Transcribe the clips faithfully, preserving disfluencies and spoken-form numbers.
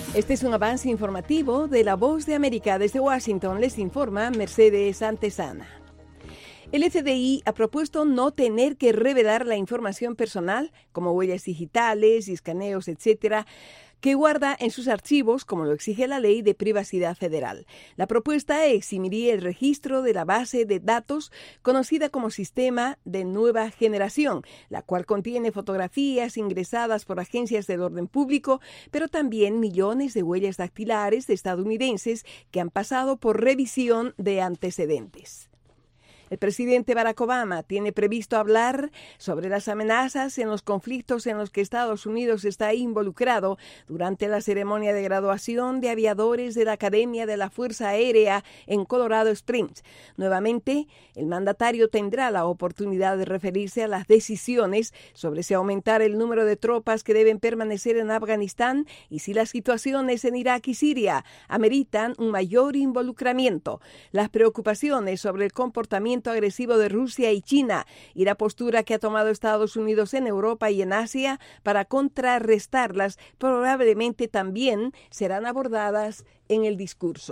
Este es un avance informativo de La Voz de América. Desde Washington les informa Mercedes Antesana. El F B I ha propuesto no tener que revelar la información personal, como huellas digitales y escaneos, etcétera, que guarda en sus archivos, como lo exige la Ley de Privacidad Federal. La propuesta eximiría el registro de la base de datos conocida como Sistema de Nueva Generación, la cual contiene fotografías ingresadas por agencias del orden público, pero también millones de huellas dactilares de estadounidenses que han pasado por revisión de antecedentes. El presidente Barack Obama tiene previsto hablar sobre las amenazas en los conflictos en los que Estados Unidos está involucrado durante la ceremonia de graduación de aviadores de la Academia de la Fuerza Aérea en Colorado Springs. Nuevamente, el mandatario tendrá la oportunidad de referirse a las decisiones sobre si aumentar el número de tropas que deben permanecer en Afganistán y si las situaciones en Irak y Siria ameritan un mayor involucramiento. Las preocupaciones sobre el comportamiento agresivo de Rusia y China y la postura que ha tomado Estados Unidos en Europa y en Asia para contrarrestarlas probablemente también serán abordadas en el discurso.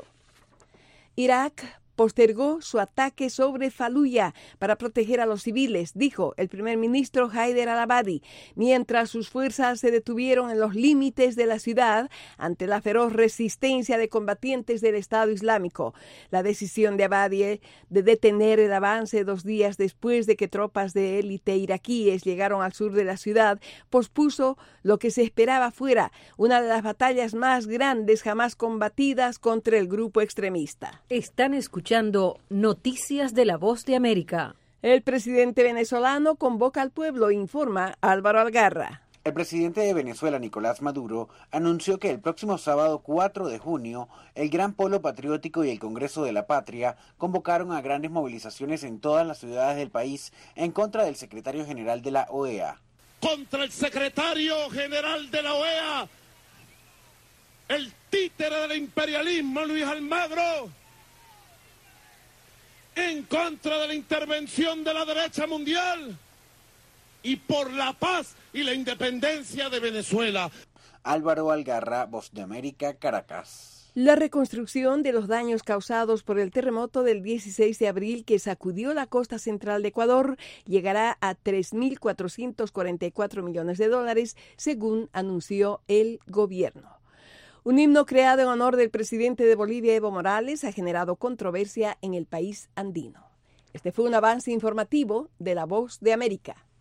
Irak postergó su ataque sobre Faluya para proteger a los civiles, dijo el primer ministro Haider al-Abadi, mientras sus fuerzas se detuvieron en los límites de la ciudad ante la feroz resistencia de combatientes del Estado Islámico. La decisión de Abadi de detener el avance dos días después de que tropas de élite iraquíes llegaron al sur de la ciudad pospuso lo que se esperaba fuera una de las batallas más grandes jamás combatidas contra el grupo extremista. Están escuchando Escuchando Noticias de La Voz de América. El presidente venezolano convoca al pueblo, informa Álvaro Algarra. El presidente de Venezuela, Nicolás Maduro, anunció que el próximo sábado cuatro de junio, el Gran Polo Patriótico y el Congreso de la Patria convocaron a grandes movilizaciones en todas las ciudades del país en contra del secretario general de la O E A. Contra el secretario general de la O E A, el títere del imperialismo, Luis Almagro, en contra de la intervención de la derecha mundial y por la paz y la independencia de Venezuela. Álvaro Algarra, Voz de América, Caracas. La reconstrucción de los daños causados por el terremoto del dieciséis de abril que sacudió la costa central de Ecuador llegará a tres mil cuatrocientos cuarenta y cuatro millones de dólares, según anunció el gobierno. Un himno creado en honor del presidente de Bolivia, Evo Morales, ha generado controversia en el país andino. Este fue un avance informativo de La Voz de América.